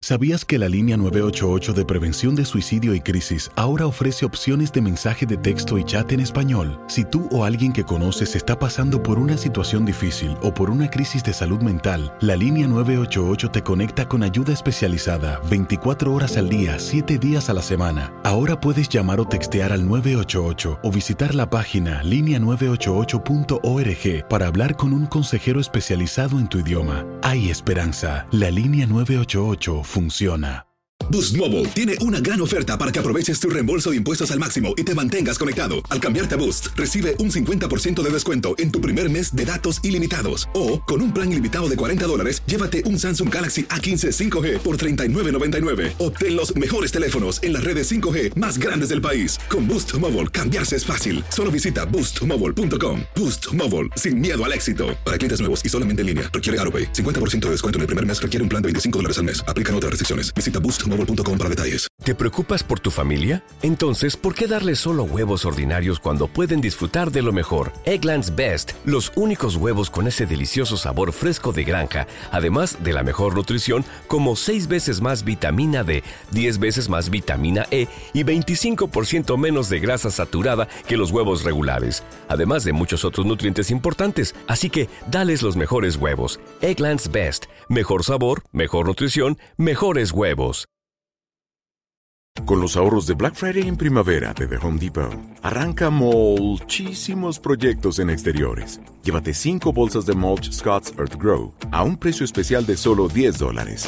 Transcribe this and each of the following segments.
¿Sabías que la línea 988 de prevención de suicidio y crisis ahora ofrece opciones de mensaje de texto y chat en español? Si tú o alguien que conoces está pasando por una situación difícil o por una crisis de salud mental, la línea 988 te conecta con ayuda especializada 24 horas al día, 7 días a la semana. Ahora puedes llamar o textear al 988 o visitar la página linea988.org para hablar con un consejero especializado en tu idioma. Hay esperanza. La línea 988 funciona. Boost Mobile tiene una gran oferta para que aproveches tu reembolso de impuestos al máximo y te mantengas conectado. Al cambiarte a Boost, recibe un 50% de descuento en tu primer mes de datos ilimitados. O, con un plan ilimitado de $40, llévate un Samsung Galaxy A15 5G por $39.99. Obtén los mejores teléfonos en las redes 5G más grandes del país. Con Boost Mobile, cambiarse es fácil. Solo visita boostmobile.com. Boost Mobile, sin miedo al éxito. Para clientes nuevos y solamente en línea, requiere AroPay. 50% de descuento en el primer mes requiere un plan de $25 al mes. Aplican otras restricciones. Visita boostmobile.com para detalles. ¿Te preocupas por tu familia? Entonces, ¿por qué darles solo huevos ordinarios cuando pueden disfrutar de lo mejor? Eggland's Best, los únicos huevos con ese delicioso sabor fresco de granja, además de la mejor nutrición, como 6 veces más vitamina D, 10 veces más vitamina E y 25% menos de grasa saturada que los huevos regulares, además de muchos otros nutrientes importantes. Así que, dales los mejores huevos. Eggland's Best, mejor sabor, mejor nutrición, mejores huevos. Con los ahorros de Black Friday en primavera de The Home Depot, arranca muchísimos proyectos en exteriores. Llévate 5 bolsas de mulch Scott's Earth Grow a un precio especial de solo $10.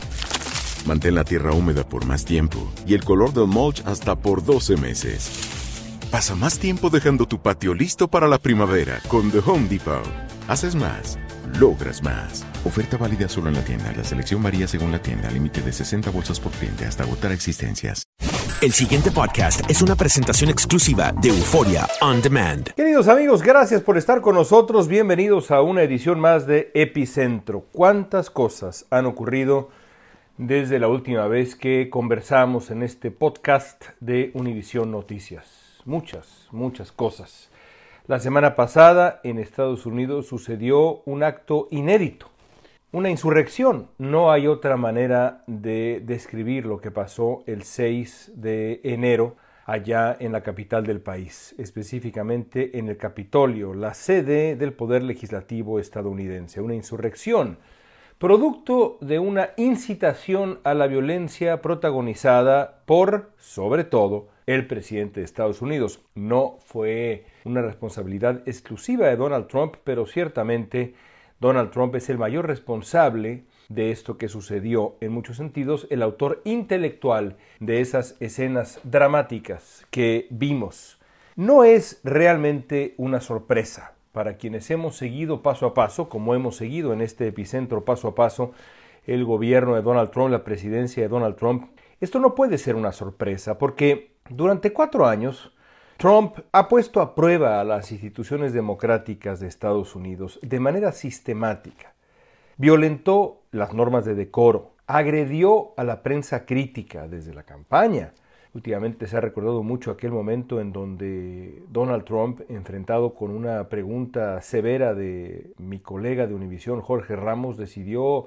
Mantén la tierra húmeda por más tiempo y el color del mulch hasta por 12 meses. Pasa más tiempo dejando tu patio listo para la primavera con The Home Depot. Haces más, logras más. Oferta válida solo en la tienda. La selección varía según la tienda. Límite de 60 bolsas por cliente hasta agotar existencias. El siguiente podcast es una presentación exclusiva de Euforia On Demand. Queridos amigos, gracias por estar con nosotros. Bienvenidos a una edición más de Epicentro. ¿Cuántas cosas han ocurrido desde la última vez que conversamos en este podcast de Univisión Noticias? Muchas cosas. La semana pasada en Estados Unidos sucedió un acto inédito, una insurrección. No hay otra manera de describir lo que pasó el 6 de enero allá en la capital del país, específicamente en el Capitolio, la sede del Poder Legislativo estadounidense. Una insurrección, producto de una incitación a la violencia protagonizada por, sobre todo, el presidente de Estados Unidos. No fue una responsabilidad exclusiva de Donald Trump, pero ciertamente Donald Trump es el mayor responsable de esto que sucedió. En muchos sentidos, el autor intelectual de esas escenas dramáticas que vimos. No es realmente una sorpresa para quienes hemos seguido paso a paso, como hemos seguido en este epicentro paso a paso, el gobierno de Donald Trump, la presidencia de Donald Trump. Esto no puede ser una sorpresa porque durante 4 años Trump ha puesto a prueba a las instituciones democráticas de Estados Unidos de manera sistemática. Violentó las normas de decoro, agredió a la prensa crítica desde la campaña. Últimamente se ha recordado mucho aquel momento en donde Donald Trump, enfrentado con una pregunta severa de mi colega de Univisión, Jorge Ramos, decidió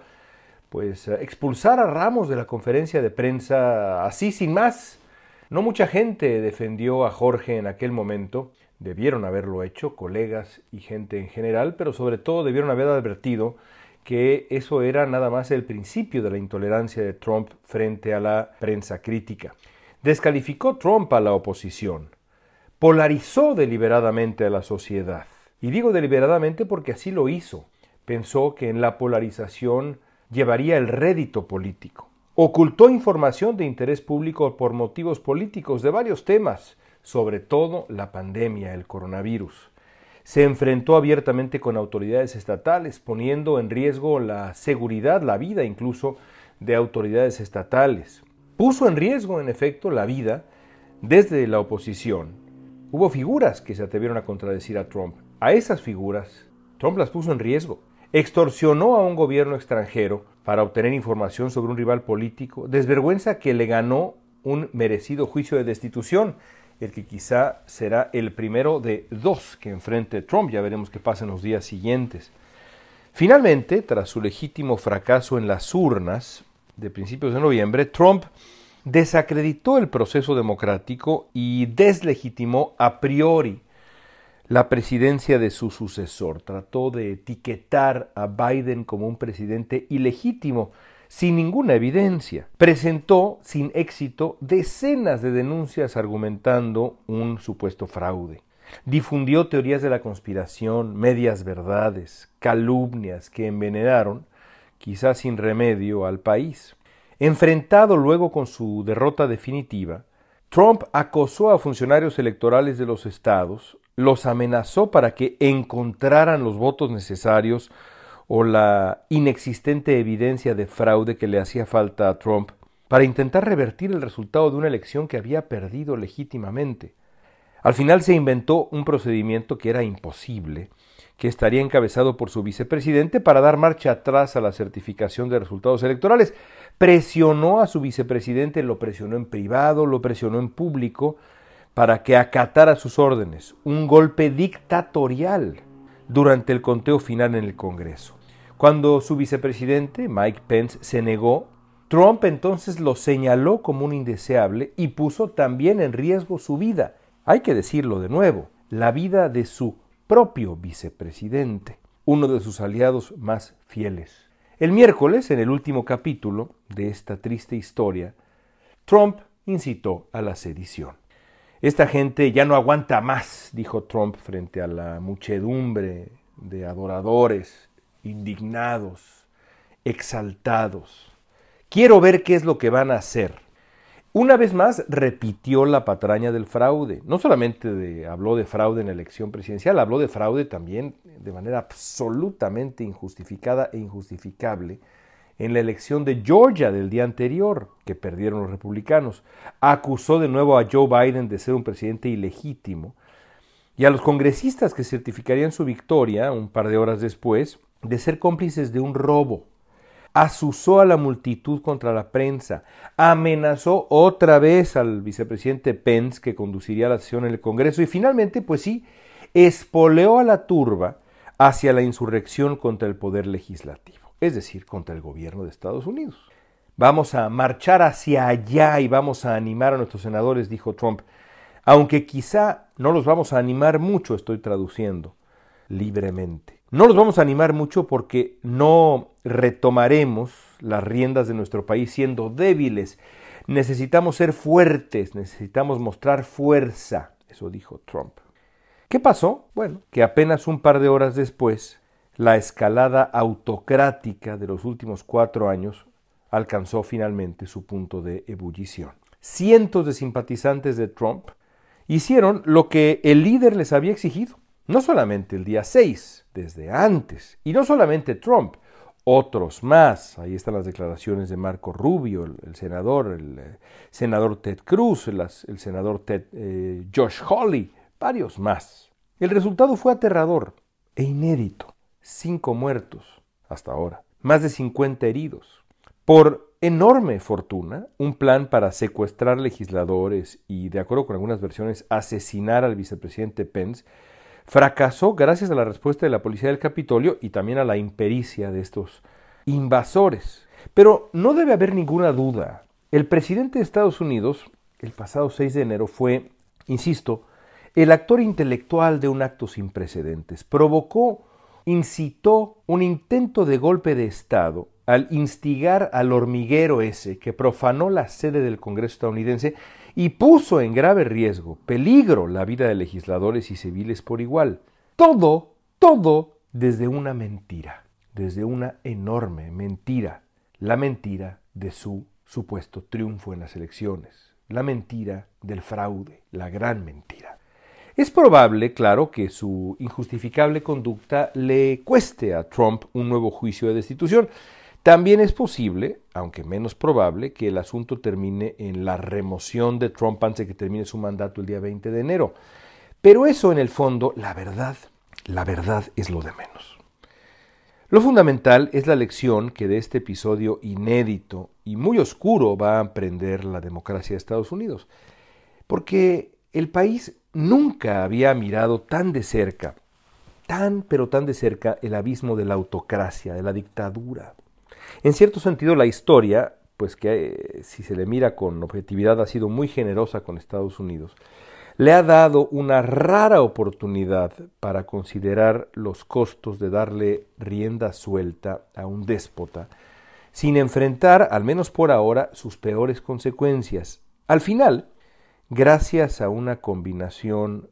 expulsar a Ramos de la conferencia de prensa así sin más. No mucha gente defendió a Jorge en aquel momento, debieron haberlo hecho, colegas y gente en general, pero sobre todo debieron haber advertido que eso era nada más el principio de la intolerancia de Trump frente a la prensa crítica. Descalificó Trump a la oposición, polarizó deliberadamente a la sociedad. Y digo deliberadamente porque así lo hizo. Pensó que en la polarización llevaría el rédito político. Ocultó información de interés público por motivos políticos de varios temas, sobre todo la pandemia, el coronavirus. Se enfrentó abiertamente con autoridades estatales, poniendo en riesgo la seguridad, la vida incluso, de autoridades estatales. Puso en riesgo, en efecto, la vida desde la oposición. Hubo figuras que se atrevieron a contradecir a Trump. A esas figuras, Trump las puso en riesgo. Extorsionó a un gobierno extranjero para obtener información sobre un rival político, desvergüenza que le ganó un merecido juicio de destitución, el que quizá será el primero de 2 que enfrente Trump. Ya veremos qué pasa en los días siguientes. Finalmente, tras su legítimo fracaso en las urnas, de principios de noviembre, Trump desacreditó el proceso democrático y deslegitimó a priori la presidencia de su sucesor. Trató de etiquetar a Biden como un presidente ilegítimo, sin ninguna evidencia. Presentó sin éxito decenas de denuncias argumentando un supuesto fraude. Difundió teorías de la conspiración, medias verdades, calumnias que envenenaron, quizás sin remedio, al país. Enfrentado luego con su derrota definitiva, Trump acosó a funcionarios electorales de los estados, los amenazó para que encontraran los votos necesarios o la inexistente evidencia de fraude que le hacía falta a Trump para intentar revertir el resultado de una elección que había perdido legítimamente. Al final se inventó un procedimiento que era imposible, que estaría encabezado por su vicepresidente para dar marcha atrás a la certificación de resultados electorales. Presionó a su vicepresidente, lo presionó en privado, lo presionó en público, para que acatara sus órdenes, un golpe dictatorial durante el conteo final en el Congreso. Cuando su vicepresidente, Mike Pence, se negó, Trump entonces lo señaló como un indeseable y puso también en riesgo su vida. Hay que decirlo de nuevo, la vida de su propio vicepresidente, uno de sus aliados más fieles. El miércoles, en el último capítulo de esta triste historia, Trump incitó a la sedición. Esta gente ya no aguanta más, dijo Trump frente a la muchedumbre de adoradores, indignados, exaltados. Quiero ver qué es lo que van a hacer. Una vez más repitió la patraña del fraude. No solamente habló de fraude en la elección presidencial, habló de fraude también de manera absolutamente injustificada e injustificable en la elección de Georgia del día anterior, que perdieron los republicanos. Acusó de nuevo a Joe Biden de ser un presidente ilegítimo y a los congresistas que certificarían su victoria un par de horas después de ser cómplices de un robo. Azuzó a la multitud contra la prensa, amenazó otra vez al vicepresidente Pence que conduciría la sesión en el Congreso y finalmente, pues sí, espoleó a la turba hacia la insurrección contra el poder legislativo, es decir, contra el gobierno de Estados Unidos. Vamos a marchar hacia allá y vamos a animar a nuestros senadores, dijo Trump, aunque quizá no los vamos a animar mucho, estoy traduciendo libremente. No los vamos a animar mucho porque no retomaremos las riendas de nuestro país siendo débiles. Necesitamos ser fuertes, necesitamos mostrar fuerza. Eso dijo Trump. ¿Qué pasó? Bueno, que apenas un par de horas después, la escalada autocrática de los últimos 4 años alcanzó finalmente su punto de ebullición. Cientos de simpatizantes de Trump hicieron lo que el líder les había exigido. No solamente el día 6, desde antes, y no solamente Trump, otros más. Ahí están las declaraciones de Marco Rubio, el senador Ted Cruz, el senador Josh Hawley, varios más. El resultado fue aterrador e inédito. 5 muertos hasta ahora, más de 50 heridos. Por enorme fortuna, un plan para secuestrar legisladores y, de acuerdo con algunas versiones, asesinar al vicepresidente Pence, fracasó gracias a la respuesta de la policía del Capitolio y también a la impericia de estos invasores. Pero no debe haber ninguna duda. El presidente de Estados Unidos, el pasado 6 de enero, fue, insisto, el actor intelectual de un acto sin precedentes. Incitó un intento de golpe de Estado al instigar al hormiguero ese que profanó la sede del Congreso estadounidense y puso en grave peligro la vida de legisladores y civiles por igual. Todo desde una mentira, desde una enorme mentira, la mentira de su supuesto triunfo en las elecciones, la mentira del fraude, la gran mentira. Es probable, claro, que su injustificable conducta le cueste a Trump un nuevo juicio de destitución. También es posible, aunque menos probable, que el asunto termine en la remoción de Trump antes de que termine su mandato el día 20 de enero. Pero eso, en el fondo, la verdad es lo de menos. Lo fundamental es la lección que de este episodio inédito y muy oscuro va a aprender la democracia de Estados Unidos. Porque el país nunca había mirado tan de cerca, tan de cerca, el abismo de la autocracia, de la dictadura. En cierto sentido, la historia pues que si se le mira con objetividad ha sido muy generosa con Estados Unidos, le ha dado una rara oportunidad para considerar los costos de darle rienda suelta a un déspota, sin enfrentar, al menos por ahora, sus peores consecuencias. Al final, gracias a una combinación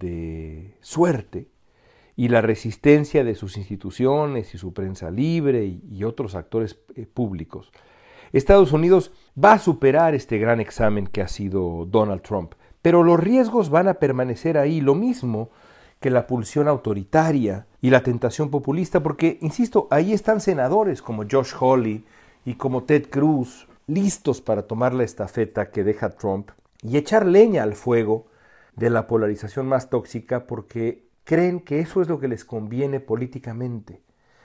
de suerte y la resistencia de sus instituciones y su prensa libre y otros actores públicos, Estados Unidos va a superar este gran examen que ha sido Donald Trump. Pero los riesgos van a permanecer ahí, lo mismo que la pulsión autoritaria y la tentación populista, porque, insisto, ahí están senadores como Josh Hawley y como Ted Cruz, listos para tomar la estafeta que deja Trump y echar leña al fuego de la polarización más tóxica porque creen que eso es lo que les conviene políticamente.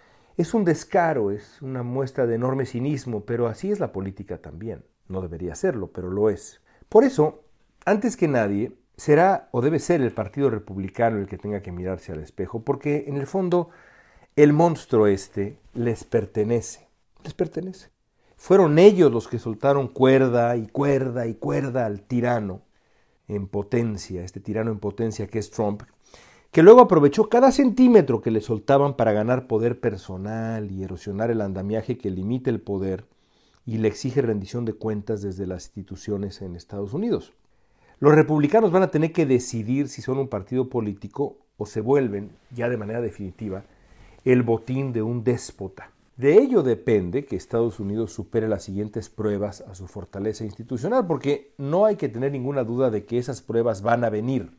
Es un descaro, es una muestra de enorme cinismo, pero así es la política también. No debería serlo, pero lo es. Por eso, antes que nadie, será o debe ser el Partido Republicano el que tenga que mirarse al espejo, porque en el fondo el monstruo les pertenece. Les pertenece. Fueron ellos los que soltaron cuerda y cuerda y cuerda al tirano en potencia, este tirano en potencia que es Trump, que luego aprovechó cada centímetro que le soltaban para ganar poder personal y erosionar el andamiaje que limita el poder y le exige rendición de cuentas desde las instituciones en Estados Unidos. Los republicanos van a tener que decidir si son un partido político o se vuelven, ya de manera definitiva, el botín de un déspota. De ello depende que Estados Unidos supere las siguientes pruebas a su fortaleza institucional, porque no hay que tener ninguna duda de que esas pruebas van a venir.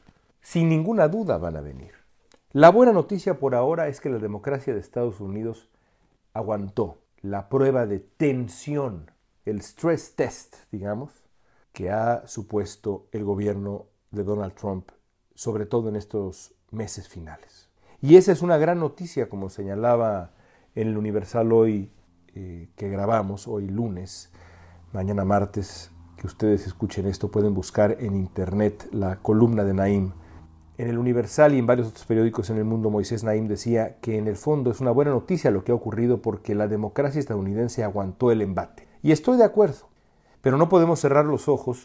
Sin ninguna duda van a venir. La buena noticia por ahora es que la democracia de Estados Unidos aguantó la prueba de tensión, el stress test, digamos, que ha supuesto el gobierno de Donald Trump, sobre todo en estos meses finales. Y esa es una gran noticia, como señalaba en el Universal hoy que grabamos, hoy lunes, mañana martes, que ustedes escuchen esto, pueden buscar en internet la columna de Naim. En el Universal y en varios otros periódicos en el mundo, Moisés Naim decía que en el fondo es una buena noticia lo que ha ocurrido porque la democracia estadounidense aguantó el embate. Y estoy de acuerdo. Pero no podemos cerrar los ojos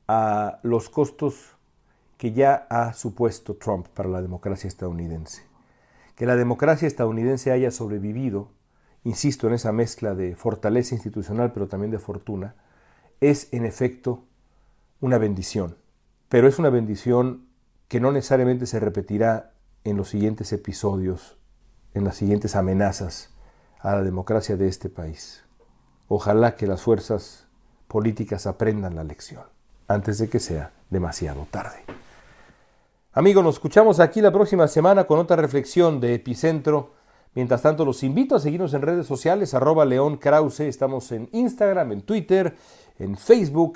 a los costos que ya ha supuesto Trump para la democracia estadounidense. Que la democracia estadounidense haya sobrevivido, insisto en esa mezcla de fortaleza institucional pero también de fortuna, es en efecto una bendición. Pero es una bendición que no necesariamente se repetirá en los siguientes episodios, en las siguientes amenazas a la democracia de este país. Ojalá que las fuerzas políticas aprendan la lección antes de que sea demasiado tarde. Amigos, nos escuchamos aquí la próxima semana con otra reflexión de Epicentro. Mientras tanto, los invito a seguirnos en redes sociales, @LeonKrause. Estamos en Instagram, en Twitter, en Facebook.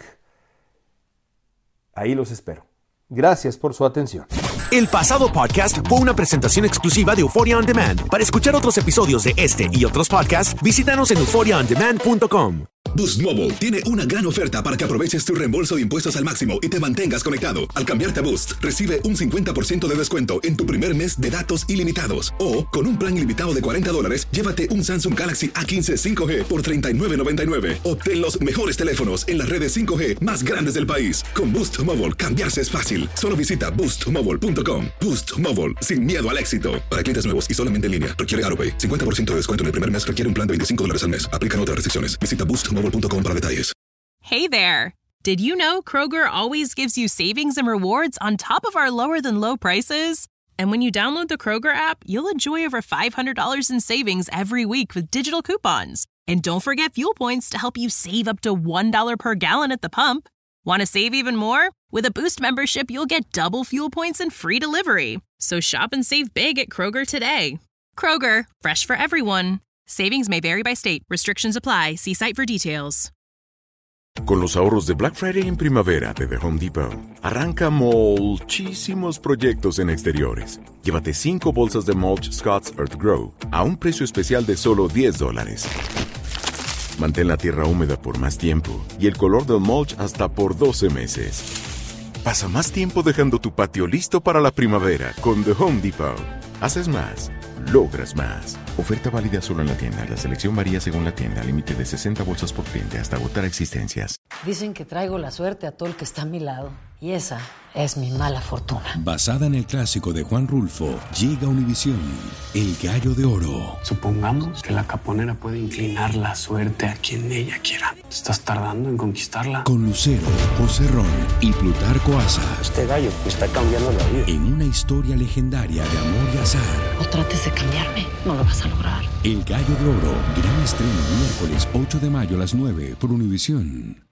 Ahí los espero. Gracias por su atención. El pasado podcast fue una presentación exclusiva de Euphoria On Demand. Para escuchar otros episodios de este y otros podcasts, visítanos en euphoriaondemand.com. Boost Mobile tiene una gran oferta para que aproveches tu reembolso de impuestos al máximo y te mantengas conectado. Al cambiarte a Boost, recibe un 50% de descuento en tu primer mes de datos ilimitados. O, con un plan ilimitado de $40, llévate un Samsung Galaxy A15 5G por $39.99. Obtén los mejores teléfonos en las redes 5G más grandes del país. Con Boost Mobile, cambiarse es fácil. Solo visita boostmobile.com. Boost Mobile, sin miedo al éxito. Para clientes nuevos y solamente en línea, requiere AutoPay. 50% de descuento en el primer mes requiere un plan de $25 al mes. Aplican otras restricciones. Visita boostmobile.com para detalles. Hey there! Did you know Kroger always gives you savings and rewards on top of our lower-than-low prices? And when you download the Kroger app, you'll enjoy over $500 in savings every week with digital coupons. And don't forget fuel points to help you save up to $1 per gallon at the pump. Want to save even more? With a Boost membership, you'll get double fuel points and free delivery. So shop and save big at Kroger today. Kroger, fresh for everyone. Savings may vary by state. Restrictions apply. See site for details. Con los ahorros de Black Friday en primavera de The Home Depot, arranca muchísimos proyectos en exteriores. Llévate 5 bolsas de mulch Scott's Earth Grow a un precio especial de solo $10. Mantén la tierra húmeda por más tiempo y el color del mulch hasta por 12 meses. Pasa más tiempo dejando tu patio listo para la primavera con The Home Depot. Haces más, logras más. Oferta válida solo en la tienda. La selección varía según la tienda. Límite de 60 bolsas por cliente hasta agotar existencias. Dicen que traigo la suerte a todo el que está a mi lado. Y esa es mi mala fortuna. Basada en el clásico de Juan Rulfo, llega a Univisión, El Gallo de Oro. Supongamos que la caponera puede inclinar la suerte a quien ella quiera. ¿Estás tardando en conquistarla? Con Lucero, José Ron y Plutarco Asa. Este gallo me está cambiando la vida. En una historia legendaria de amor y azar. No trates de cambiarme, no lo vas a lograr. El Gallo de Oro, gran estreno miércoles 8 de mayo a las 9 por Univisión.